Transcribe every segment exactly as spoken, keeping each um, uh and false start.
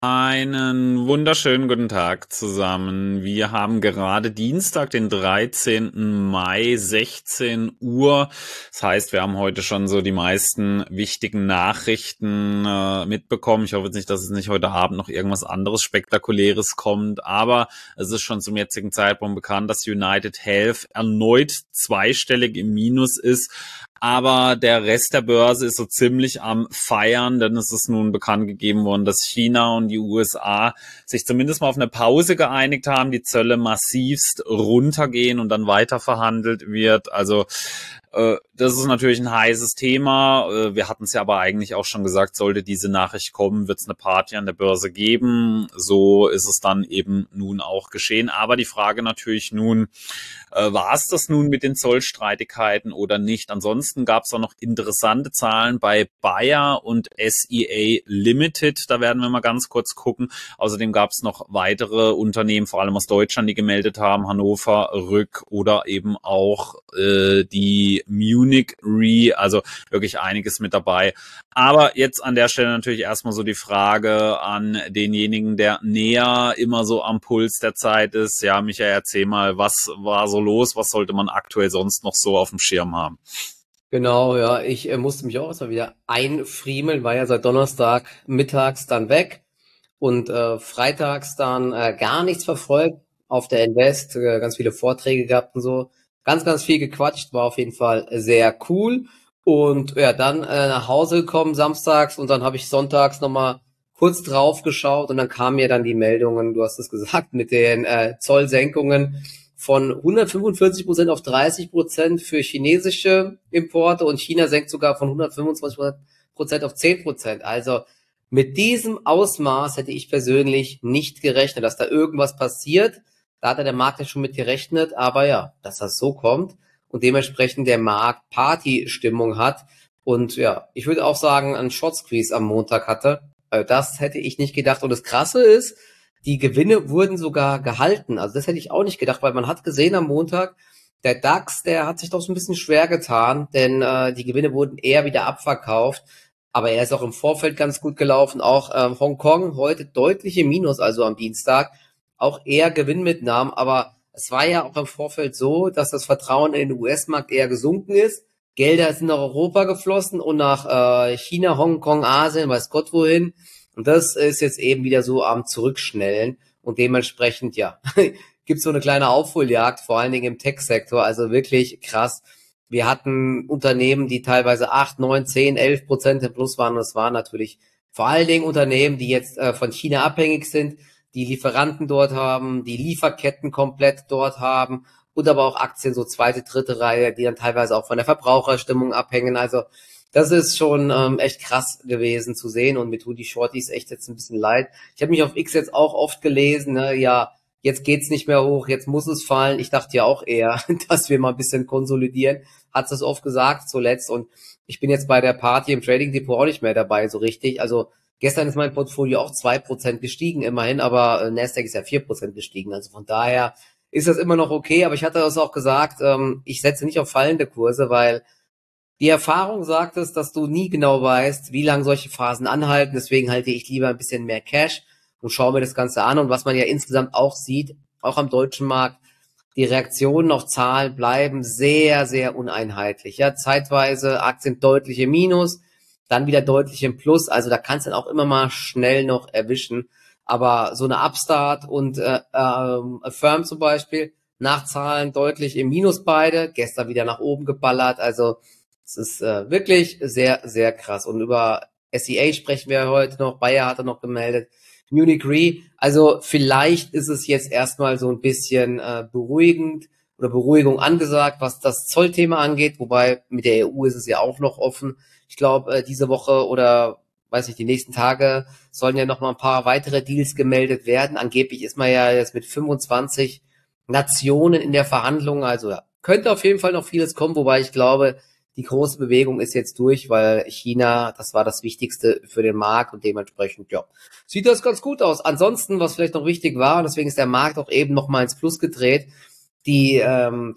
Einen wunderschönen guten Tag zusammen. Wir haben gerade Dienstag, den dreizehnten Mai, sechzehn Uhr. Das heißt, wir haben heute schon so die meisten wichtigen Nachrichten äh, mitbekommen. Ich hoffe jetzt nicht, dass es nicht heute Abend noch irgendwas anderes Spektakuläres kommt, aber es ist schon zum jetzigen Zeitpunkt bekannt, dass United Health erneut zweistellig im Minus ist. Aber der Rest der Börse ist so ziemlich am Feiern, denn es ist nun bekannt gegeben worden, dass China und die U S A sich zumindest mal auf eine Pause geeinigt haben, die Zölle massivst runtergehen und dann weiter verhandelt wird. Also äh, das ist natürlich ein heißes Thema. Äh, wir hatten es ja aber eigentlich auch schon gesagt, sollte diese Nachricht kommen, wird es eine Party an der Börse geben. So ist es dann eben nun auch geschehen. Aber die Frage natürlich nun, äh, war es das nun mit den Zollstreitigkeiten oder nicht? Ansonsten gab es auch noch interessante Zahlen bei Bayer und S E A Limited. Da werden wir mal ganz kurz gucken. Außerdem gab es noch weitere Unternehmen, vor allem aus Deutschland, die gemeldet haben. Hannover Rück oder eben auch äh, die Munich Re. Also wirklich einiges mit dabei. Aber jetzt an der Stelle natürlich erstmal so die Frage an denjenigen, der näher immer so am Puls der Zeit ist. Ja, Michael, erzähl mal, was war so los? Was sollte man aktuell sonst noch so auf dem Schirm haben? Genau, ja, ich äh, musste mich auch erstmal wieder einfriemeln, war ja seit Donnerstag mittags dann weg und äh, freitags dann äh, gar nichts verfolgt auf der Invest, äh, ganz viele Vorträge gehabt und so, ganz, ganz viel gequatscht, war auf jeden Fall sehr cool und ja, dann äh, nach Hause gekommen samstags und dann habe ich sonntags nochmal kurz drauf geschaut und dann kamen mir dann die Meldungen, du hast es gesagt, mit den äh, Zollsenkungen von hundertfünfundvierzig Prozent auf dreißig Prozent für chinesische Importe und China senkt sogar von hundertfünfundzwanzig Prozent auf zehn Prozent. Also mit diesem Ausmaß hätte ich persönlich nicht gerechnet, dass da irgendwas passiert. Da hat der Markt ja schon mit gerechnet, aber ja, dass das so kommt und dementsprechend der Markt Partystimmung hat und ja, ich würde auch sagen, einen Short Squeeze am Montag hatte. Das hätte ich nicht gedacht und das Krasse ist, die Gewinne wurden sogar gehalten. Also das hätte ich auch nicht gedacht, weil man hat gesehen am Montag, der DAX, der hat sich doch so ein bisschen schwer getan, denn äh, die Gewinne wurden eher wieder abverkauft. Aber er ist auch im Vorfeld ganz gut gelaufen. Auch äh, Hongkong heute deutliche Minus, also am Dienstag. Auch eher Gewinnmitnahmen. Aber es war ja auch im Vorfeld so, dass das Vertrauen in den U S-Markt eher gesunken ist. Gelder sind nach Europa geflossen und nach äh, China, Hongkong, Asien, weiß Gott wohin. Und das ist jetzt eben wieder so am Zurückschnellen und dementsprechend, ja, gibt's so eine kleine Aufholjagd, vor allen Dingen im Tech-Sektor, also wirklich krass. Wir hatten Unternehmen, die teilweise acht, neun, zehn, elf Prozent im Plus waren und es waren natürlich vor allen Dingen Unternehmen, die jetzt äh, von China abhängig sind, die Lieferanten dort haben, die Lieferketten komplett dort haben und aber auch Aktien so zweite, dritte Reihe, die dann teilweise auch von der Verbraucherstimmung abhängen, also das ist schon ähm, echt krass gewesen zu sehen und mir tun die Shorties echt jetzt ein bisschen leid. Ich habe mich auf X jetzt auch oft gelesen, ne, ja, jetzt geht's nicht mehr hoch, jetzt muss es fallen. Ich dachte ja auch eher, dass wir mal ein bisschen konsolidieren. Hat's das oft gesagt zuletzt und ich bin jetzt bei der Party im Trading Depot auch nicht mehr dabei so richtig. Also gestern ist mein Portfolio auch zwei Prozent gestiegen immerhin, aber äh, Nasdaq ist ja vier Prozent gestiegen. Also von daher ist das immer noch okay, aber ich hatte das auch gesagt, ähm, ich setze nicht auf fallende Kurse, weil die Erfahrung sagt es, dass du nie genau weißt, wie lange solche Phasen anhalten. Deswegen halte ich lieber ein bisschen mehr Cash und schaue mir das Ganze an. Und was man ja insgesamt auch sieht, auch am deutschen Markt, die Reaktionen auf Zahlen bleiben sehr, sehr uneinheitlich. Ja, zeitweise Aktien deutlich im Minus, dann wieder deutlich im Plus. Also da kannst du dann auch immer mal schnell noch erwischen. Aber so eine Upstart und äh, ähm, Affirm zum Beispiel, nach Zahlen deutlich im Minus beide, gestern wieder nach oben geballert. Also es ist äh, wirklich sehr, sehr krass. Und über S E A sprechen wir heute noch. Bayer hat er noch gemeldet. Munich Re. Also vielleicht ist es jetzt erstmal so ein bisschen äh, beruhigend oder Beruhigung angesagt, was das Zollthema angeht. Wobei mit der E U ist es ja auch noch offen. Ich glaube, äh, diese Woche oder weiß nicht, die nächsten Tage sollen ja noch mal ein paar weitere Deals gemeldet werden. Angeblich ist man ja jetzt mit fünfundzwanzig Nationen in der Verhandlung. Also ja, könnte auf jeden Fall noch vieles kommen, wobei ich glaube, die große Bewegung ist jetzt durch, weil China, das war das Wichtigste für den Markt und dementsprechend, ja, sieht das ganz gut aus. Ansonsten, was vielleicht noch wichtig war, und deswegen ist der Markt auch eben noch mal ins Plus gedreht, die ähm,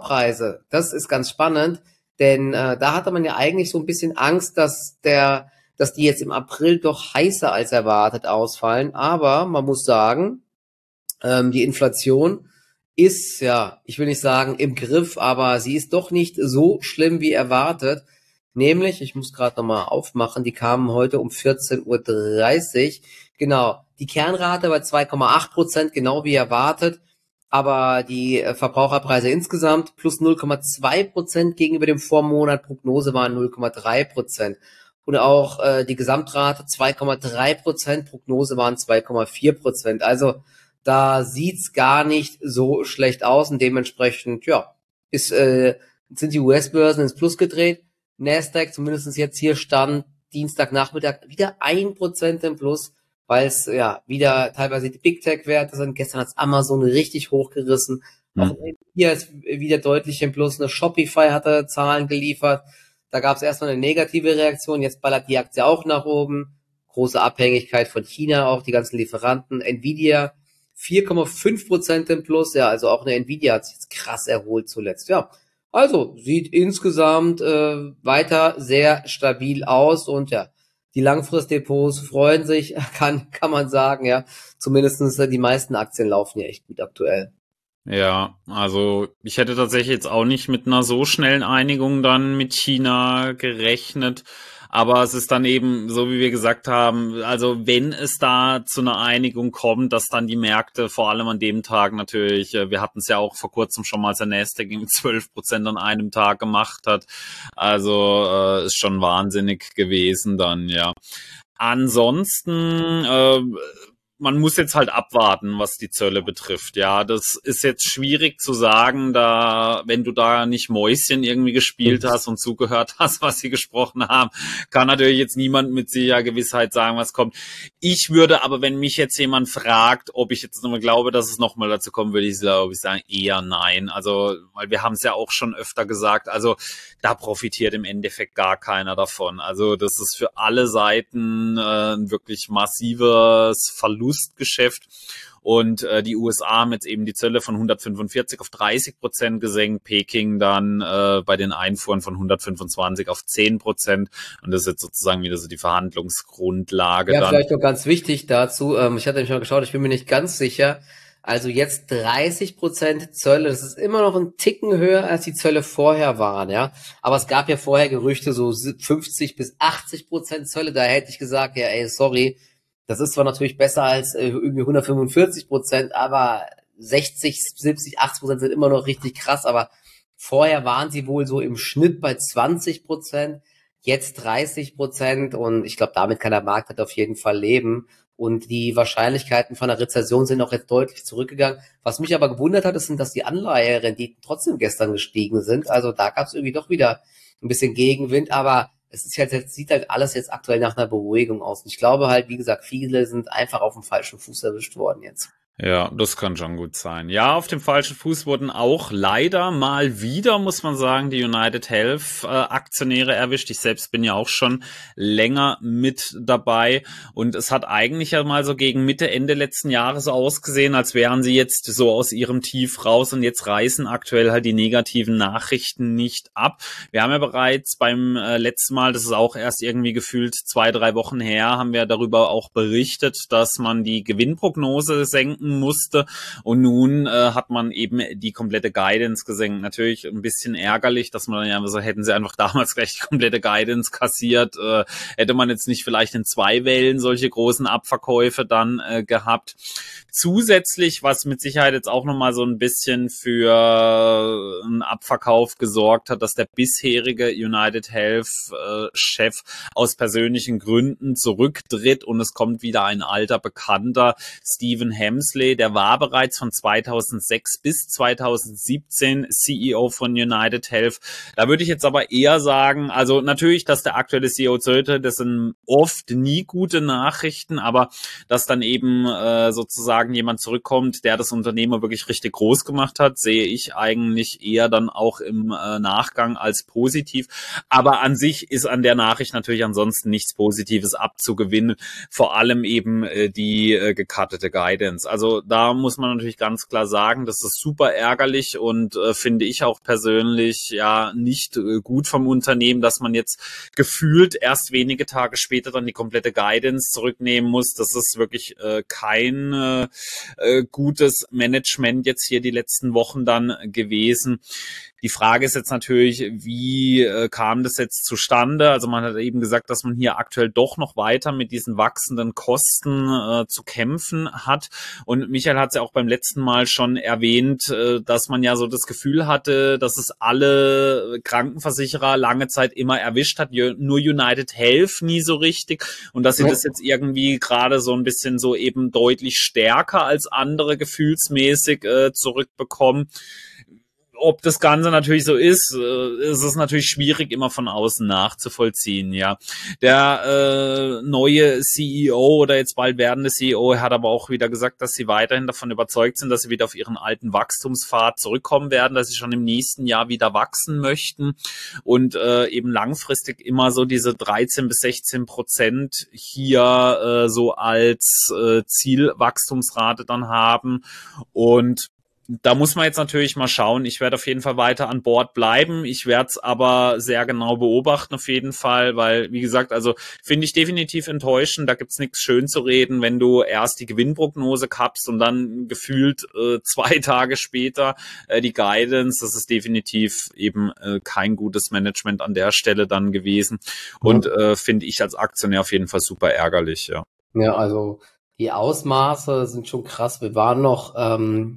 Verbraucherpreise, das ist ganz spannend, denn äh, da hatte man ja eigentlich so ein bisschen Angst, dass der dass die jetzt im April doch heißer als erwartet ausfallen. Aber man muss sagen, ähm, die Inflation ist, ja, ich will nicht sagen im Griff, aber sie ist doch nicht so schlimm wie erwartet. Nämlich, ich muss gerade nochmal aufmachen, die kamen heute um vierzehn Uhr dreißig. Genau, die Kernrate bei zwei Komma acht Prozent, genau wie erwartet. Aber die äh, Verbraucherpreise insgesamt plus null Komma zwei Prozent gegenüber dem Vormonat. Prognose waren null Komma drei Prozent. Und auch äh, die Gesamtrate zwei Komma drei Prozent, Prognose waren zwei Komma vier Prozent. Also da sieht's gar nicht so schlecht aus und dementsprechend, ja, ist, äh, sind die U S-Börsen ins Plus gedreht. Nasdaq, zumindest jetzt hier stand Dienstagnachmittag, wieder ein Prozent im Plus, weil es ja wieder teilweise die Big Tech-Werte sind. Gestern hat's Amazon richtig hochgerissen. Hm. Auch hier ist wieder deutlich im Plus. Eine Shopify hatte Zahlen geliefert. Da gab's erstmal eine negative Reaktion. Jetzt ballert die Aktie auch nach oben. Große Abhängigkeit von China, auch die ganzen Lieferanten. Nvidia vier Komma fünf Prozent im Plus. Ja, also auch eine Nvidia hat sich jetzt krass erholt zuletzt. Ja, also sieht insgesamt äh, weiter sehr stabil aus und ja, die Langfristdepots freuen sich, kann kann man sagen, ja. Zumindestens äh, die meisten Aktien laufen ja echt gut aktuell. Ja, also ich hätte tatsächlich jetzt auch nicht mit einer so schnellen Einigung dann mit China gerechnet. Aber es ist dann eben, so wie wir gesagt haben, also wenn es da zu einer Einigung kommt, dass dann die Märkte vor allem an dem Tag natürlich, wir hatten es ja auch vor kurzem schon mal, als der Nasdaq mit zwölf Prozent an einem Tag gemacht hat. Also äh, ist schon wahnsinnig gewesen dann, ja. Ansonsten, äh, man muss jetzt halt abwarten, was die Zölle betrifft. Ja, das ist jetzt schwierig zu sagen, da, wenn du da nicht Mäuschen irgendwie gespielt hast und zugehört hast, was sie gesprochen haben, kann natürlich jetzt niemand mit sicherer Gewissheit sagen, was kommt. Ich würde aber, wenn mich jetzt jemand fragt, ob ich jetzt nochmal glaube, dass es nochmal dazu kommen würde, ich glaube, ich sagen, eher nein. Also, weil wir haben es ja auch schon öfter gesagt, also da profitiert im Endeffekt gar keiner davon. Also das ist für alle Seiten äh, ein wirklich massives Verlustgeschäft. Und äh, die U S A haben jetzt eben die Zölle von hundertfünfundvierzig auf dreißig Prozent gesenkt, Peking dann äh, bei den Einfuhren von hundertfünfundzwanzig auf zehn Prozent. Und das ist jetzt sozusagen wieder so die Verhandlungsgrundlage. Ja, dann. vielleicht noch ganz wichtig dazu, ähm, ich hatte nämlich mal geschaut, ich bin mir nicht ganz sicher, also jetzt dreißig Prozent Zölle, das ist immer noch ein Ticken höher, als die Zölle vorher waren, ja. Aber es gab ja vorher Gerüchte, so fünfzig bis achtzig Prozent Zölle, da hätte ich gesagt, ja ey, sorry, das ist zwar natürlich besser als äh, irgendwie hundertfünfundvierzig Prozent, aber sechzig, siebzig, achtzig Prozent sind immer noch richtig krass, aber vorher waren sie wohl so im Schnitt bei zwanzig Prozent, jetzt dreißig Prozent und ich glaube, damit kann der Markt halt auf jeden Fall leben. Und die Wahrscheinlichkeiten von einer Rezession sind auch jetzt deutlich zurückgegangen. Was mich aber gewundert hat, ist, dass die Anleiherenditen trotzdem gestern gestiegen sind. Also da gab es irgendwie doch wieder ein bisschen Gegenwind, aber es ist halt, jetzt sieht halt alles jetzt aktuell nach einer Beruhigung aus. Und ich glaube halt, wie gesagt, viele sind einfach auf dem falschen Fuß erwischt worden jetzt. Ja, das kann schon gut sein. Ja, auf dem falschen Fuß wurden auch leider mal wieder, muss man sagen, die United Health äh, Aktionäre erwischt. Ich selbst bin ja auch schon länger mit dabei und es hat eigentlich ja mal so gegen Mitte, Ende letzten Jahres so ausgesehen, als wären sie jetzt so aus ihrem Tief raus und jetzt reißen aktuell halt die negativen Nachrichten nicht ab. Wir haben ja bereits beim äh, letzten Mal, das ist auch erst irgendwie gefühlt zwei, drei Wochen her, haben wir darüber auch berichtet, dass man die Gewinnprognose senken musste und nun äh, hat man eben die komplette Guidance gesenkt. Natürlich ein bisschen ärgerlich, dass man ja so, hätten sie einfach damals gleich die komplette Guidance kassiert, äh, hätte man jetzt nicht vielleicht in zwei Wellen solche großen Abverkäufe dann äh, gehabt. Zusätzlich, was mit Sicherheit jetzt auch nochmal so ein bisschen für einen Abverkauf gesorgt hat, dass der bisherige United Health äh, Chef aus persönlichen Gründen zurücktritt und es kommt wieder ein alter Bekannter, Stephen Hemsley, der war bereits von zweitausendsechs bis zweitausendsiebzehn C E O von United Health. Da würde ich jetzt aber eher sagen, also natürlich, dass der aktuelle C E O zurücktritt, das sind oft nie gute Nachrichten, aber dass dann eben äh, sozusagen jemand zurückkommt, der das Unternehmen wirklich richtig groß gemacht hat, sehe ich eigentlich eher dann auch im äh, Nachgang als positiv. Aber an sich ist an der Nachricht natürlich ansonsten nichts Positives abzugewinnen, vor allem eben äh, die äh, gecuttete Guidance. Also Also da muss man natürlich ganz klar sagen, das ist super ärgerlich und äh, finde ich auch persönlich ja nicht äh, gut vom Unternehmen, dass man jetzt gefühlt erst wenige Tage später dann die komplette Guidance zurücknehmen muss. Das ist wirklich äh, kein äh, äh, gutes Management jetzt hier die letzten Wochen dann gewesen. Die Frage ist jetzt natürlich, wie äh, kam das jetzt zustande? Also man hat eben gesagt, dass man hier aktuell doch noch weiter mit diesen wachsenden Kosten äh, zu kämpfen hat. Und Michael hat es ja auch beim letzten Mal schon erwähnt, äh, dass man ja so das Gefühl hatte, dass es alle Krankenversicherer lange Zeit immer erwischt hat, nur United Health nie so richtig. Und dass sie ja. das jetzt irgendwie gerade so ein bisschen so eben deutlich stärker als andere gefühlsmäßig äh, zurückbekommen. Ob das Ganze natürlich so ist, äh, ist es natürlich schwierig, immer von außen nachzuvollziehen, ja. Der äh, neue C E O oder jetzt bald werdende C E O hat aber auch wieder gesagt, dass sie weiterhin davon überzeugt sind, dass sie wieder auf ihren alten Wachstumspfad zurückkommen werden, dass sie schon im nächsten Jahr wieder wachsen möchten und äh, eben langfristig immer so diese dreizehn bis sechzehn Prozent hier äh, so als äh, Zielwachstumsrate dann haben. Und da muss man jetzt natürlich mal schauen. Ich werde auf jeden Fall weiter an Bord bleiben. Ich werde es aber sehr genau beobachten auf jeden Fall, weil, wie gesagt, also finde ich definitiv enttäuschend. Da gibt's nichts schön zu reden, wenn du erst die Gewinnprognose kappst und dann gefühlt äh, zwei Tage später äh, die Guidance. Das ist definitiv eben äh, kein gutes Management an der Stelle dann gewesen. Und äh, finde ich als Aktionär auf jeden Fall super ärgerlich, ja. Ja, also die Ausmaße sind schon krass. Wir waren noch ähm,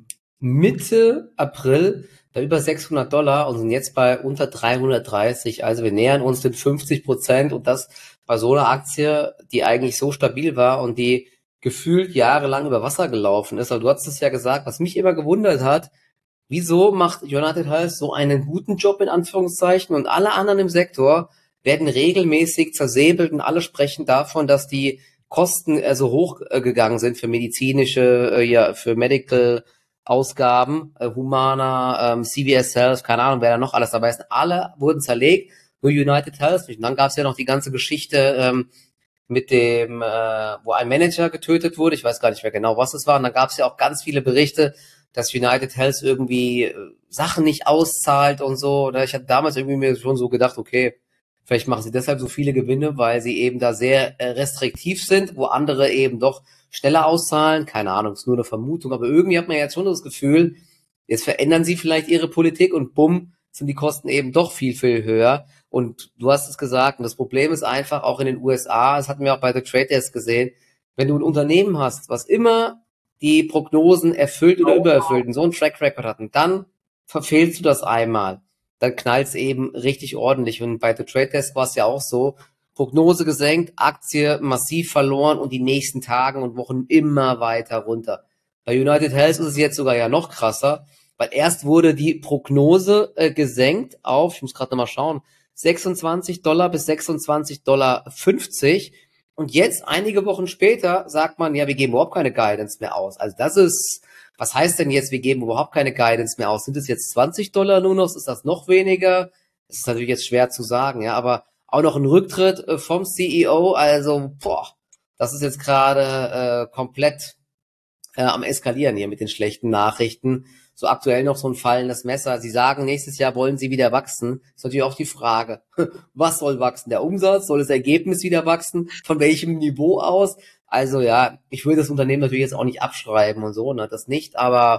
Mitte April bei über sechshundert Dollar und sind jetzt bei unter dreihundertdreißig. Also wir nähern uns den fünfzig Prozent und das bei so einer Aktie, die eigentlich so stabil war und die gefühlt jahrelang über Wasser gelaufen ist. Aber du hast es ja gesagt, was mich immer gewundert hat, wieso macht United Health so einen guten Job in Anführungszeichen und alle anderen im Sektor werden regelmäßig zersäbelt und alle sprechen davon, dass die Kosten äh, so hoch äh, gegangen sind für medizinische, äh, ja, für Medical Ausgaben, äh, Humana, ähm, C V S Health, keine Ahnung, wer da noch alles dabei ist. Alle wurden zerlegt, nur United Health nicht. Und dann gab es ja noch die ganze Geschichte ähm, mit dem, äh, wo ein Manager getötet wurde. Ich weiß gar nicht mehr genau, was es war. Und dann gab es ja auch ganz viele Berichte, dass United Health irgendwie äh, Sachen nicht auszahlt und so. Oder ich hatte damals irgendwie mir schon so gedacht, okay, vielleicht machen sie deshalb so viele Gewinne, weil sie eben da sehr äh, restriktiv sind, wo andere eben doch schneller auszahlen. Keine Ahnung, ist nur eine Vermutung. Aber irgendwie hat man jetzt schon das Gefühl, jetzt verändern sie vielleicht ihre Politik und bumm, sind die Kosten eben doch viel, viel höher. Und du hast es gesagt, und das Problem ist einfach auch in den U S A, das hatten wir auch bei The Trade Desk gesehen, wenn du ein Unternehmen hast, was immer die Prognosen erfüllt oder übererfüllt und so einen Track Record hat, und dann verfehlst du das einmal, dann knallt's eben richtig ordentlich. Und bei The Trade Desk war es ja auch so, Prognose gesenkt, Aktie massiv verloren und die nächsten Tagen und Wochen immer weiter runter. Bei United Health ist es jetzt sogar ja noch krasser, weil erst wurde die Prognose äh, gesenkt auf, ich muss gerade nochmal schauen, sechsundzwanzig Dollar bis sechsundzwanzig Dollar fünfzig und jetzt einige Wochen später sagt man, ja, wir geben überhaupt keine Guidance mehr aus. Also das ist, was heißt denn jetzt, wir geben überhaupt keine Guidance mehr aus? Sind es jetzt zwanzig Dollar nur noch? Ist das noch weniger? Das ist natürlich jetzt schwer zu sagen, ja, aber auch noch ein Rücktritt äh, vom C E O, also boah, das ist jetzt gerade äh, komplett äh, am Eskalieren hier mit den schlechten Nachrichten. So aktuell noch so ein fallendes Messer. Sie sagen, nächstes Jahr wollen sie wieder wachsen. Ist natürlich auch die Frage, was soll wachsen? Der Umsatz? Soll das Ergebnis wieder wachsen? Von welchem Niveau aus? Also ja, ich würde das Unternehmen natürlich jetzt auch nicht abschreiben und so, ne, das nicht, aber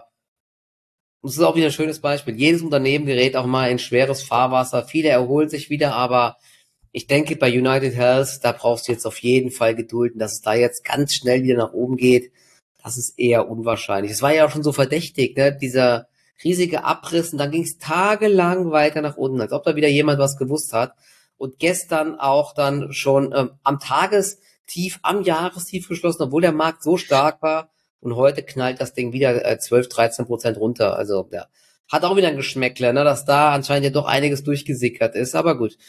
das ist auch wieder ein schönes Beispiel. Jedes Unternehmen gerät auch mal in schweres Fahrwasser. Viele erholen sich wieder, aber ich denke, bei United Health, da brauchst du jetzt auf jeden Fall Geduld. Und dass es da jetzt ganz schnell wieder nach oben geht, das ist eher unwahrscheinlich. Es war ja auch schon so verdächtig, ne? Dieser riesige Abriss und dann ging es tagelang weiter nach unten, als ob da wieder jemand was gewusst hat. Und gestern auch dann schon ähm, am Tagestief, am Jahrestief geschlossen, obwohl der Markt so stark war. Und heute knallt das Ding wieder äh, zwölf, dreizehn Prozent runter. Also ja, hat auch wieder ein Geschmäckle, ne? Dass da anscheinend ja doch einiges durchgesickert ist. Aber gut,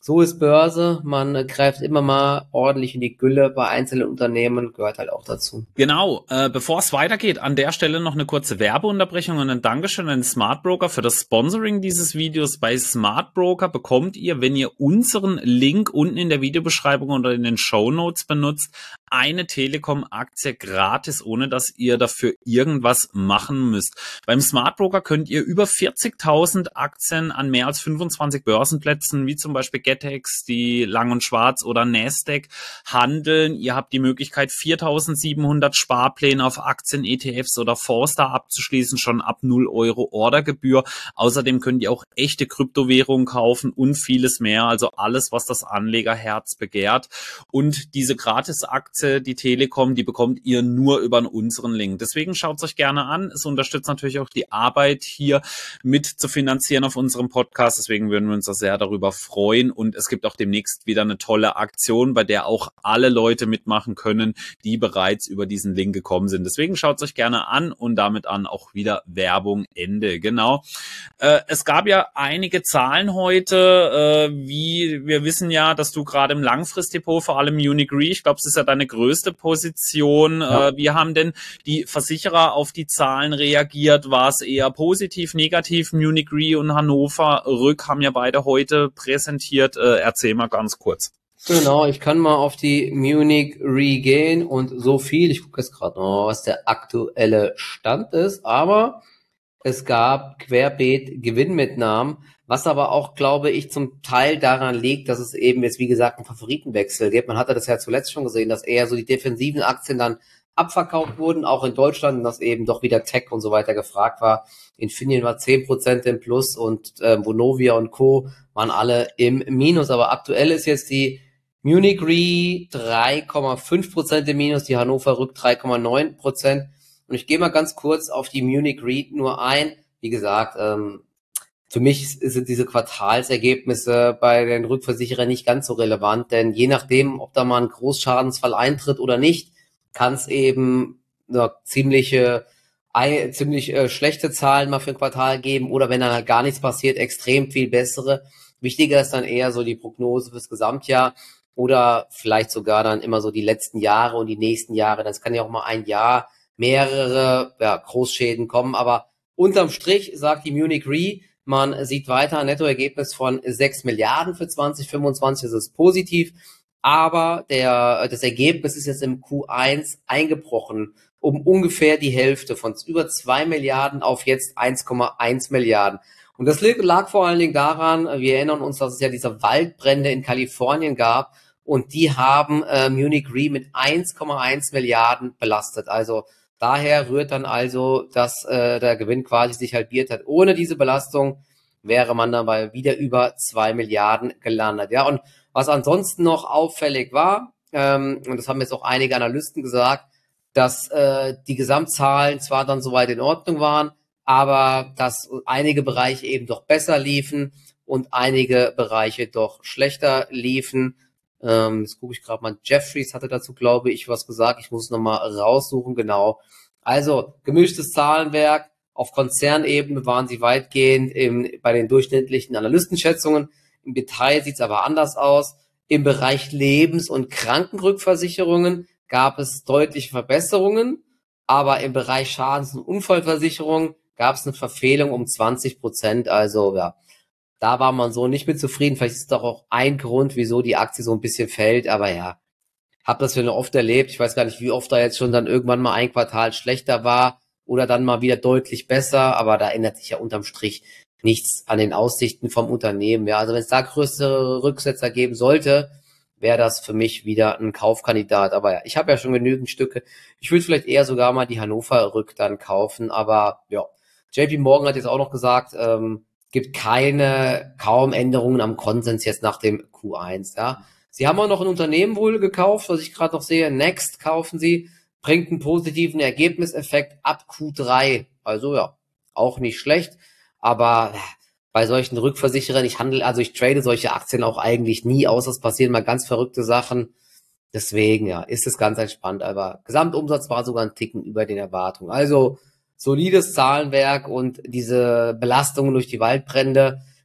So ist Börse, man äh, greift immer mal ordentlich in die Gülle bei einzelnen Unternehmen, gehört halt auch dazu. Genau, äh, bevor es weitergeht, an der Stelle noch eine kurze Werbeunterbrechung und ein Dankeschön an den Smart Broker für das Sponsoring dieses Videos. Bei Smart Broker bekommt ihr, wenn ihr unseren Link unten in der Videobeschreibung oder in den Shownotes benutzt, eine Telekom-Aktie gratis, ohne dass ihr dafür irgendwas machen müsst. Beim Smart Broker könnt ihr über vierzigtausend Aktien an mehr als fünfundzwanzig Börsenplätzen, wie zum Beispiel Getex, die Lang und Schwarz oder Nasdaq, handeln. Ihr habt die Möglichkeit, viertausendsiebenhundert Sparpläne auf Aktien, E T Fs oder Fonds da abzuschließen, schon ab null Euro Ordergebühr. Außerdem könnt ihr auch echte Kryptowährungen kaufen und vieles mehr, also alles, was das Anlegerherz begehrt. Und diese Gratis-Aktie, die Telekom, die bekommt ihr nur über unseren Link. Deswegen schaut es euch gerne an. Es unterstützt natürlich auch die Arbeit hier mit zu finanzieren auf unserem Podcast. Deswegen würden wir uns da sehr darüber freuen. Und es gibt auch demnächst wieder eine tolle Aktion, bei der auch alle Leute mitmachen können, die bereits über diesen Link gekommen sind. Deswegen schaut es euch gerne an und damit an auch wieder Werbung Ende. Genau. Äh, es gab ja einige Zahlen heute, äh, wie wir wissen ja, dass du gerade im Langfristdepot, vor allem Munich Re, ich glaube, es ist ja deine größte Position. Ja. Äh, wie haben denn die Versicherer auf die Zahlen reagiert? War es eher positiv, negativ? Munich Re und Hannover Rück haben ja beide heute präsentiert. Äh, erzähl mal ganz kurz. Genau, ich kann mal auf die Munich Re gehen und so viel, ich gucke jetzt gerade noch, was der aktuelle Stand ist, aber es gab querbeet Gewinnmitnahmen, was aber auch, glaube ich, zum Teil daran liegt, dass es eben jetzt, wie gesagt, einen Favoritenwechsel gibt. Man hatte das ja zuletzt schon gesehen, dass eher so die defensiven Aktien dann abverkauft wurden, auch in Deutschland, und dass eben doch wieder Tech und so weiter gefragt war. Infineon war zehn Prozent im Plus und äh, Vonovia und Co. waren alle im Minus, aber aktuell ist jetzt die Munich Re drei Komma fünf Prozent im Minus, die Hannover Rück drei Komma neun Prozent. Und ich gehe mal ganz kurz auf die Munich Re nur ein. Wie gesagt, ähm, für mich sind diese Quartalsergebnisse bei den Rückversicherern nicht ganz so relevant, denn je nachdem, ob da mal ein Großschadensfall eintritt oder nicht, kann es eben eine ziemliche, ein, ziemlich äh, schlechte Zahlen mal für ein Quartal geben oder wenn dann halt gar nichts passiert, extrem viel bessere. Wichtiger ist dann eher so die Prognose fürs Gesamtjahr oder vielleicht sogar dann immer so die letzten Jahre und die nächsten Jahre. Das kann ja auch mal ein Jahr mehrere ja, Großschäden kommen, aber unterm Strich sagt die Munich Re, man sieht weiter ein Nettoergebnis von sechs Milliarden für zwanzig fünfundzwanzig, das ist positiv, aber der das Ergebnis ist jetzt im Q eins eingebrochen um ungefähr die Hälfte, von über zwei Milliarden auf jetzt eins Komma eins Milliarden. Und das lag vor allen Dingen daran, wir erinnern uns, dass es ja diese Waldbrände in Kalifornien gab und die haben äh, Munich Re mit eins Komma eins Milliarden belastet. Also daher rührt dann also, dass äh, der Gewinn quasi sich halbiert hat. Ohne diese Belastung wäre man dann bei wieder über zwei Milliarden gelandet. Ja, und was ansonsten noch auffällig war, ähm, und das haben jetzt auch einige Analysten gesagt, dass äh, die Gesamtzahlen zwar dann soweit in Ordnung waren, aber dass einige Bereiche eben doch besser liefen und einige Bereiche doch schlechter liefen. Ähm, jetzt gucke ich gerade mal, Jeffries hatte dazu, glaube ich, was gesagt. Ich muss es nochmal raussuchen, genau. Also gemischtes Zahlenwerk. Auf Konzernebene waren sie weitgehend im, bei den durchschnittlichen Analystenschätzungen. Im Detail sieht es aber anders aus. Im Bereich Lebens- und Krankenrückversicherungen gab es deutliche Verbesserungen, aber im Bereich Schadens- und Unfallversicherung gab es eine Verfehlung um zwanzig Prozent. Also ja, da war man so nicht mit zufrieden. Vielleicht ist es doch auch ein Grund, wieso die Aktie so ein bisschen fällt. Aber ja, habe das schon oft erlebt. Ich weiß gar nicht, wie oft da jetzt schon dann irgendwann mal ein Quartal schlechter war oder dann mal wieder deutlich besser. Aber da ändert sich ja unterm Strich nichts an den Aussichten vom Unternehmen. Ja, also wenn es da größere Rücksetzer geben sollte, wäre das für mich wieder ein Kaufkandidat. Aber ja, ich habe ja schon genügend Stücke. Ich würde vielleicht eher sogar mal die Hannover Rück dann kaufen. Aber ja, J P Morgan hat jetzt auch noch gesagt, ähm, gibt keine, kaum Änderungen am Konsens jetzt nach dem Q eins. Ja, sie haben auch noch ein Unternehmen wohl gekauft, was ich gerade noch sehe. Next kaufen sie, bringt einen positiven Ergebniseffekt ab Q drei. Also ja, auch nicht schlecht. Aber bei solchen Rückversicherern, ich handle, also ich trade solche Aktien auch eigentlich nie aus. Es passieren mal ganz verrückte Sachen. Deswegen, ja, ist es ganz entspannt. Aber Gesamtumsatz war sogar ein Ticken über den Erwartungen. Also solides Zahlenwerk und diese Belastungen durch die Waldbrände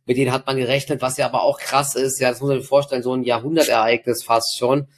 mit denen hat man gerechnet, was ja aber auch krass ist. Ja, das muss man sich vorstellen, so ein Jahrhundertereignis fast schon.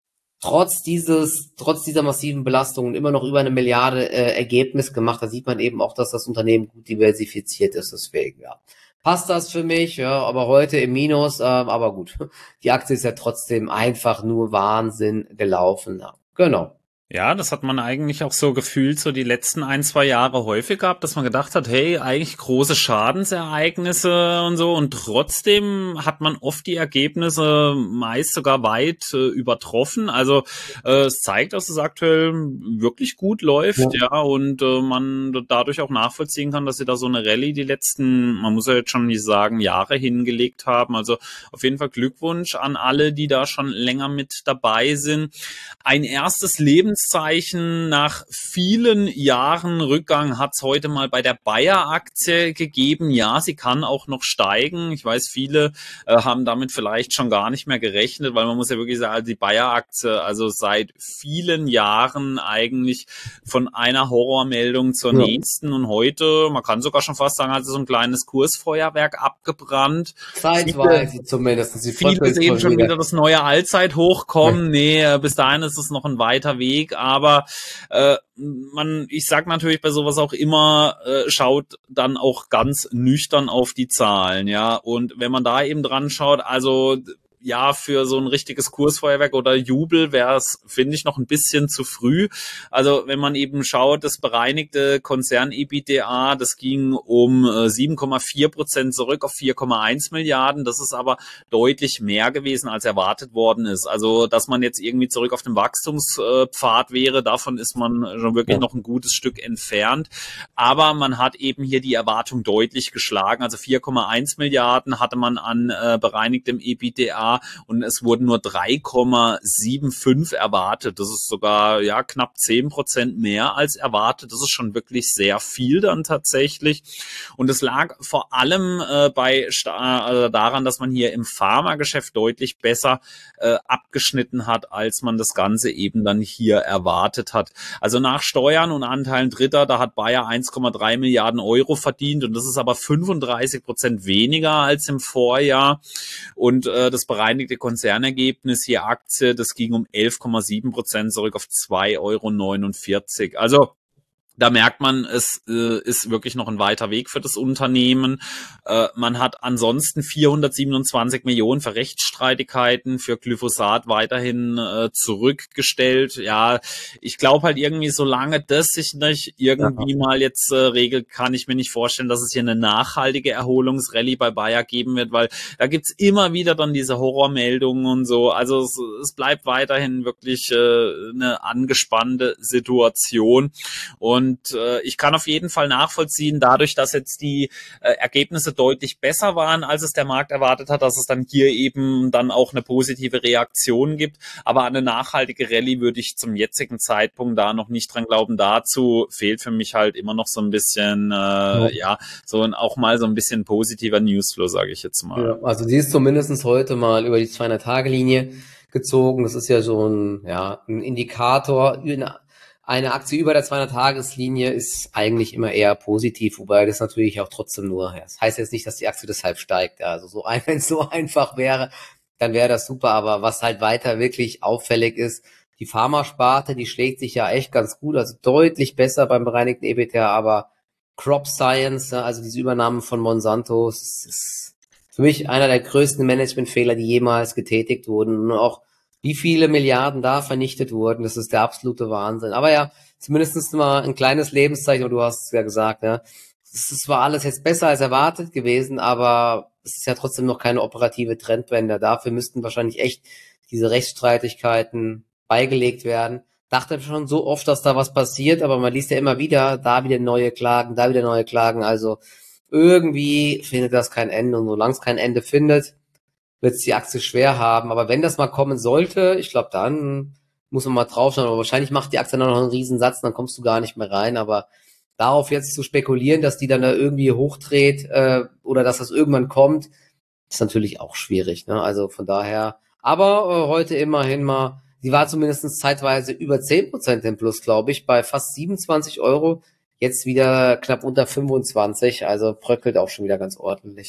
Trotz dieses, trotz dieser massiven Belastungen immer noch über eine Milliarde äh, Ergebnis gemacht. Da sieht man eben auch, dass das Unternehmen gut diversifiziert ist. Deswegen, ja. Passt das für mich, ja, aber heute im Minus, äh, aber gut. Die Aktie ist ja trotzdem einfach nur Wahnsinn gelaufen. Ja. Genau. Ja, das hat man eigentlich auch so gefühlt, so die letzten ein, zwei Jahre häufig gehabt, dass man gedacht hat, hey, eigentlich große Schadensereignisse und so, und trotzdem hat man oft die Ergebnisse meist sogar weit äh, übertroffen. Also äh, es zeigt, dass es aktuell wirklich gut läuft, ja, ja und äh, man dadurch auch nachvollziehen kann, dass sie da so eine Rallye die letzten, man muss ja jetzt schon nicht sagen, Jahre hingelegt haben. Also auf jeden Fall Glückwunsch an alle, die da schon länger mit dabei sind. Ein erstes Leben Zeichen nach vielen Jahren Rückgang hat es heute mal bei der Bayer-Aktie gegeben. Ja, sie kann auch noch steigen. Ich weiß, viele äh, haben damit vielleicht schon gar nicht mehr gerechnet, weil man muss ja wirklich sagen, die Bayer-Aktie also seit vielen Jahren eigentlich von einer Horrormeldung zur ja. nächsten, und heute, man kann sogar schon fast sagen, hat sie so ein kleines Kursfeuerwerk abgebrannt. Zeitweise zumindest. Sie viele sehen schon wieder. wieder das neue Allzeithoch kommen. Ja. Nee, bis dahin ist es noch ein weiter Weg. Aber äh, man, ich sag natürlich bei sowas auch immer, äh, schaut dann auch ganz nüchtern auf die Zahlen, ja. Und wenn man da eben dran schaut, also ja, für so ein richtiges Kursfeuerwerk oder Jubel wäre es, finde ich, noch ein bisschen zu früh. Also wenn man eben schaut, das bereinigte Konzern-EBITDA, das ging um äh, sieben Komma vier Prozent zurück auf vier Komma eins Milliarden. Das ist aber deutlich mehr gewesen, als erwartet worden ist. Also dass man jetzt irgendwie zurück auf dem Wachstumspfad wäre, davon ist man schon wirklich ja. noch ein gutes Stück entfernt. Aber man hat eben hier die Erwartung deutlich geschlagen. Also vier Komma eins Milliarden hatte man an äh, bereinigtem EBITDA, und es wurden nur drei Komma fünfundsiebzig erwartet. Das ist sogar ja knapp zehn Prozent mehr als erwartet. Das ist schon wirklich sehr viel dann tatsächlich. Und es lag vor allem äh, bei äh, daran, dass man hier im Pharmageschäft deutlich besser äh, abgeschnitten hat, als man das Ganze eben dann hier erwartet hat. Also nach Steuern und Anteilen Dritter, da hat Bayer eins Komma drei Milliarden Euro verdient, und das ist aber fünfunddreißig Prozent weniger als im Vorjahr. Und äh, das bereinigte Konzernergebnis hier Aktie, das ging um elf Komma sieben Prozent zurück auf zwei Euro neunundvierzig. Also da merkt man, es äh, ist wirklich noch ein weiter Weg für das Unternehmen. Äh, man hat ansonsten vierhundertsiebenundzwanzig Millionen für Rechtsstreitigkeiten für Glyphosat weiterhin äh, zurückgestellt. Ja, ich glaube halt irgendwie, solange das sich nicht irgendwie ja. mal jetzt äh, regelt, kann ich mir nicht vorstellen, dass es hier eine nachhaltige Erholungsrallye bei Bayer geben wird, weil da gibt's immer wieder dann diese Horrormeldungen und so. Also es, es bleibt weiterhin wirklich äh, eine angespannte Situation. Und Und äh, ich kann auf jeden Fall nachvollziehen, dadurch, dass jetzt die äh, Ergebnisse deutlich besser waren, als es der Markt erwartet hat, dass es dann hier eben dann auch eine positive Reaktion gibt. Aber an eine nachhaltige Rallye würde ich zum jetzigen Zeitpunkt da noch nicht dran glauben. Dazu fehlt für mich halt immer noch so ein bisschen, äh, ja. ja, so ein, auch mal so ein bisschen positiver Newsflow, sage ich jetzt mal. Ja, also die ist zumindest heute mal über die zweihundert-Tage-Linie gezogen. Das ist ja so ein, ja, ein Indikator. Eine Aktie über der zweihundert-Tages-Linie ist eigentlich immer eher positiv, wobei das natürlich auch trotzdem nur, ja, das heißt jetzt nicht, dass die Aktie deshalb steigt. Also so ein, wenn es so einfach wäre, dann wäre das super. Aber was halt weiter wirklich auffällig ist, die Pharmasparte, die schlägt sich ja echt ganz gut, also deutlich besser beim bereinigten EBITDA, aber Crop Science, also diese Übernahme von Monsanto, ist für mich einer der größten Managementfehler, die jemals getätigt wurden. Und auch wie viele Milliarden da vernichtet wurden, das ist der absolute Wahnsinn. Aber ja, zumindest mal ein kleines Lebenszeichen, du hast es ja gesagt, ja. Es ist zwar alles jetzt besser als erwartet gewesen, aber es ist ja trotzdem noch keine operative Trendwende. Dafür müssten wahrscheinlich echt diese Rechtsstreitigkeiten beigelegt werden. Dachte schon so oft, dass da was passiert, aber man liest ja immer wieder, da wieder neue Klagen, da wieder neue Klagen. Also irgendwie findet das kein Ende, und solange es kein Ende findet, wird es die Aktie schwer haben. Aber wenn das mal kommen sollte, ich glaube, dann muss man mal draufschauen. Aber wahrscheinlich macht die Aktie dann noch einen Riesensatz, dann kommst du gar nicht mehr rein. Aber darauf jetzt zu spekulieren, dass die dann da irgendwie hochdreht äh, oder dass das irgendwann kommt, ist natürlich auch schwierig. Ne? Also von daher, aber äh, heute immerhin mal, sie war zumindest zeitweise über zehn Prozent im Plus, glaube ich, bei fast siebenundzwanzig Euro. Jetzt wieder knapp unter fünfundzwanzig, also bröckelt auch schon wieder ganz ordentlich.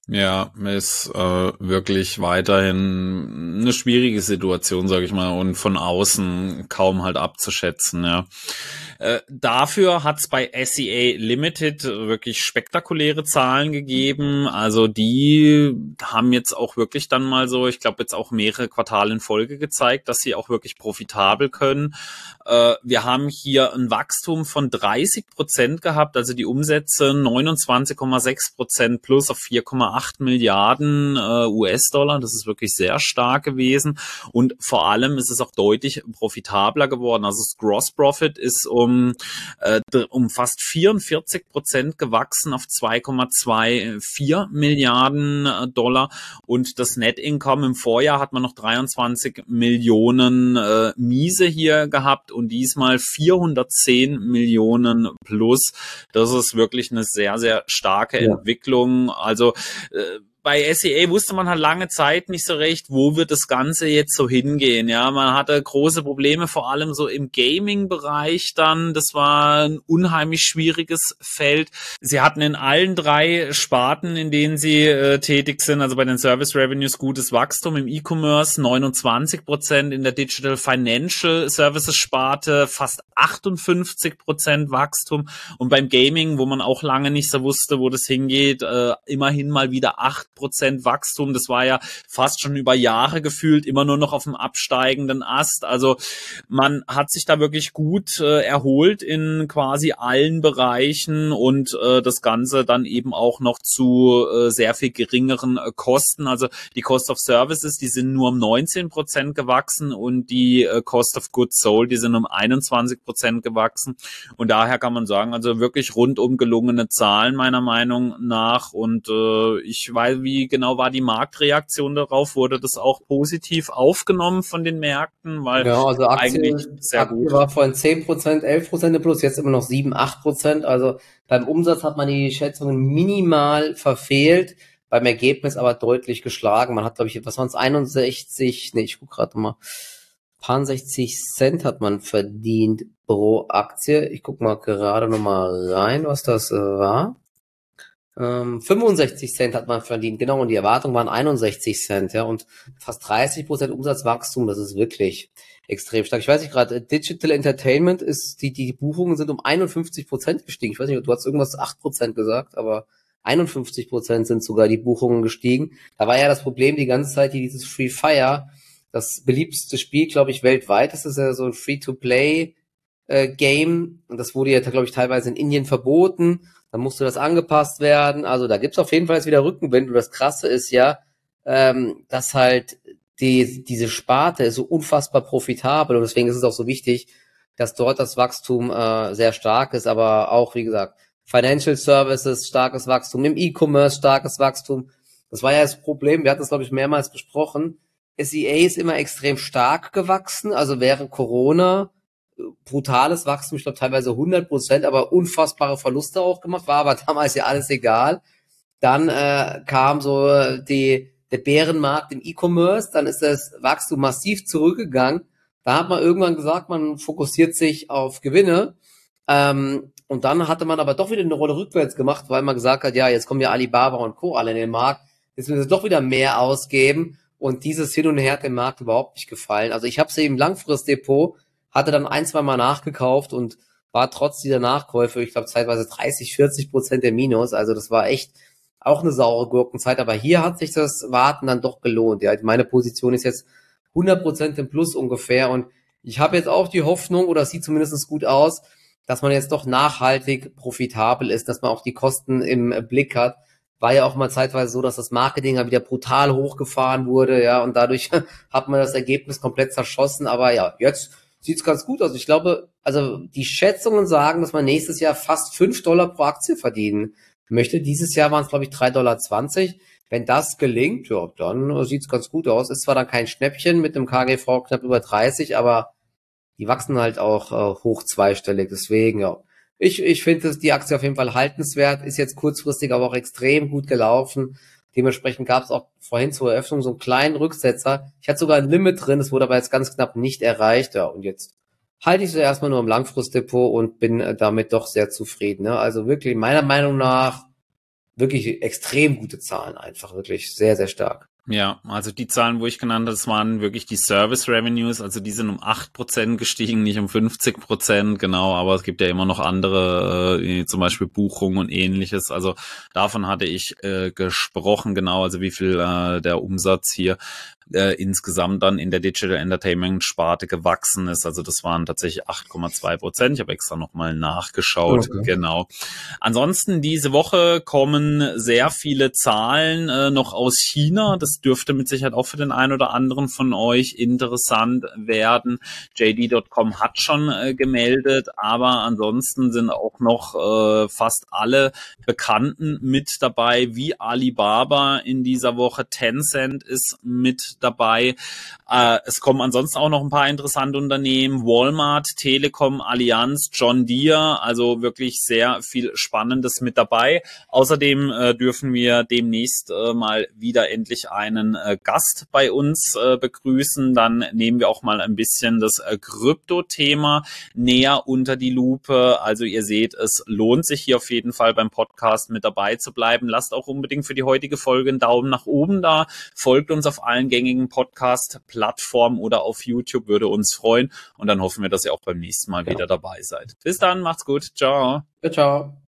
Ja, ist äh, wirklich weiterhin eine schwierige Situation, sage ich mal, und von außen kaum halt abzuschätzen, ja. Äh, dafür hat's bei S E A Limited wirklich spektakuläre Zahlen gegeben. Also die haben jetzt auch wirklich dann mal so, ich glaube jetzt auch mehrere Quartale in Folge gezeigt, dass sie auch wirklich profitabel können. Äh, wir haben hier ein Wachstum von dreißig Prozent gehabt, also die Umsätze neunundzwanzig Komma sechs Prozent plus auf vier Komma acht Milliarden äh, U S-Dollar. Das ist wirklich sehr stark gewesen. Und vor allem ist es auch deutlich profitabler geworden. Also das Gross Profit ist um, äh, um fast vierundvierzig Prozent gewachsen auf zwei Komma vierundzwanzig Milliarden Dollar. Und das Net Income im Vorjahr hat man noch dreiundzwanzig Millionen äh, Miese hier gehabt und diesmal vierhundertzehn Millionen plus. Das ist wirklich eine sehr, sehr starke Ja. Entwicklung. Also äh, bei S E A wusste man halt lange Zeit nicht so recht, wo wird das Ganze jetzt so hingehen. Ja, man hatte große Probleme, vor allem so im Gaming-Bereich dann. Das war ein unheimlich schwieriges Feld. Sie hatten in allen drei Sparten, in denen sie äh, tätig sind, also bei den Service Revenues gutes Wachstum, im E-Commerce neunundzwanzig Prozent, in der Digital Financial Services Sparte fast achtundfünfzig Prozent Wachstum und beim Gaming, wo man auch lange nicht so wusste, wo das hingeht, äh, immerhin mal wieder acht Prozent Wachstum. Das war ja fast schon über Jahre gefühlt immer nur noch auf dem absteigenden Ast. Also man hat sich da wirklich gut äh, erholt in quasi allen Bereichen und äh, das Ganze dann eben auch noch zu äh, sehr viel geringeren äh, Kosten. Also die Cost of Services, die sind nur um neunzehn Prozent gewachsen und die äh, Cost of Goods Sold, die sind um einundzwanzig Prozent gewachsen. Und daher kann man sagen, also wirklich rundum gelungene Zahlen meiner Meinung nach. Und äh, ich weiß, wie genau war die Marktreaktion darauf? Wurde das auch positiv aufgenommen von den Märkten? Weil Ja, also eigentlich Aktie, sehr Aktie gut. war vorhin zehn Prozent, elf Prozent im Plus, jetzt immer noch sieben, acht Prozent. Also beim Umsatz hat man die Schätzungen minimal verfehlt, beim Ergebnis aber deutlich geschlagen. Man hat, glaube ich, was waren es, einundsechzig, nee, ich guck gerade mal, sechzig Cent hat man verdient pro Aktie. Ich guck mal gerade nochmal rein, was das äh, war. Ähm, fünfundsechzig Cent hat man verdient, genau, und die Erwartungen waren einundsechzig Cent, ja, und fast dreißig Prozent Umsatzwachstum, das ist wirklich extrem stark. Ich weiß nicht gerade, Digital Entertainment ist, die, die Buchungen sind um einundfünfzig Prozent gestiegen. Ich weiß nicht, du hast irgendwas acht Prozent gesagt, aber einundfünfzig Prozent sind sogar die Buchungen gestiegen. Da war ja das Problem die ganze Zeit, hier dieses Free Fire, das beliebteste Spiel, glaube ich, weltweit. Das ist ja so ein Free-to-Play äh, Game, und das wurde ja, glaube ich, teilweise in Indien verboten. Dann musste das angepasst werden. Also da gibt's auf jeden Fall jetzt wieder Rückenwind. Und das Krasse ist ja, ähm, dass halt die, diese Sparte ist so unfassbar profitabel. Und deswegen ist es auch so wichtig, dass dort das Wachstum äh, sehr stark ist. Aber auch, wie gesagt, Financial Services, starkes Wachstum, im E-Commerce starkes Wachstum. Das war ja das Problem. Wir hatten es, glaube ich, mehrmals besprochen. S E A ist immer extrem stark gewachsen. Also während Corona brutales Wachstum, ich glaube teilweise hundert Prozent, aber unfassbare Verluste auch gemacht, war aber damals ja alles egal. Dann äh, kam so die, der Bärenmarkt im E-Commerce, dann ist das Wachstum massiv zurückgegangen. Da hat man irgendwann gesagt, man fokussiert sich auf Gewinne. Ähm, und dann hatte man aber doch wieder eine Rolle rückwärts gemacht, weil man gesagt hat, ja, jetzt kommen ja Alibaba und Co. alle in den Markt, jetzt müssen sie doch wieder mehr ausgeben. Und dieses Hin und Her hat dem Markt überhaupt nicht gefallen. Also ich habe sie im Langfristdepot, hatte dann ein, zwei Mal nachgekauft und war trotz dieser Nachkäufe, ich glaube, zeitweise dreißig, vierzig Prozent der Minus. Also das war echt auch eine saure Gurkenzeit. Aber hier hat sich das Warten dann doch gelohnt. Ja, meine Position ist jetzt hundert Prozent im Plus ungefähr. Und ich habe jetzt auch die Hoffnung, oder es sieht zumindest gut aus, dass man jetzt doch nachhaltig profitabel ist, dass man auch die Kosten im Blick hat. War ja auch mal zeitweise so, dass das Marketing ja wieder brutal hochgefahren wurde. Ja, und dadurch hat man das Ergebnis komplett zerschossen. Aber ja, jetzt sieht's ganz gut aus. Ich glaube, also die Schätzungen sagen, dass man nächstes Jahr fast fünf Dollar pro Aktie verdienen möchte. Dieses Jahr waren es, glaube ich, drei Komma zwanzig Dollar. Wenn das gelingt, ja, dann sieht's ganz gut aus. Ist zwar dann kein Schnäppchen mit dem K G V knapp über dreißig, aber die wachsen halt auch äh, hoch zweistellig. Deswegen, ja, ich, ich finde die Aktie auf jeden Fall haltenswert. Ist jetzt kurzfristig aber auch extrem gut gelaufen. Dementsprechend gab es auch vorhin zur Eröffnung so einen kleinen Rücksetzer. Ich hatte sogar ein Limit drin, das wurde aber jetzt ganz knapp nicht erreicht. Ja, und jetzt halte ich sie erstmal nur im Langfristdepot und bin damit doch sehr zufrieden. Ne? Also wirklich meiner Meinung nach wirklich extrem gute Zahlen einfach, wirklich sehr, sehr stark. Ja, also die Zahlen, wo ich genannt habe, das waren wirklich die Service Revenues, also die sind um acht Prozent gestiegen, nicht um fünfzig Prozent, genau, aber es gibt ja immer noch andere, äh, zum Beispiel Buchungen und ähnliches, also davon hatte ich äh, gesprochen, genau, also wie viel äh, der Umsatz hier äh, insgesamt dann in der Digital Entertainment Sparte gewachsen ist, also das waren tatsächlich acht Komma zwei Prozent, ich habe extra nochmal nachgeschaut, Okay. genau. Ansonsten diese Woche kommen sehr viele Zahlen äh, noch aus China, das dürfte mit Sicherheit auch für den einen oder anderen von euch interessant werden. J D Punkt com hat schon äh, gemeldet, aber ansonsten sind auch noch äh, fast alle Bekannten mit dabei, wie Alibaba in dieser Woche. Tencent ist mit dabei. Äh, es kommen ansonsten auch noch ein paar interessante Unternehmen. Walmart, Telekom, Allianz, John Deere, also wirklich sehr viel Spannendes mit dabei. Außerdem äh, dürfen wir demnächst äh, mal wieder endlich einen äh, Gast bei uns äh, begrüßen. Dann nehmen wir auch mal ein bisschen das äh, Krypto-Thema näher unter die Lupe. Also ihr seht, es lohnt sich hier auf jeden Fall beim Podcast mit dabei zu bleiben. Lasst auch unbedingt für die heutige Folge einen Daumen nach oben da. Folgt uns auf allen gängigen Podcast-Plattformen oder auf YouTube, würde uns freuen. Und dann hoffen wir, dass ihr auch beim nächsten Mal Ja. wieder dabei seid. Bis dann, macht's gut. Ciao. Ja, ciao.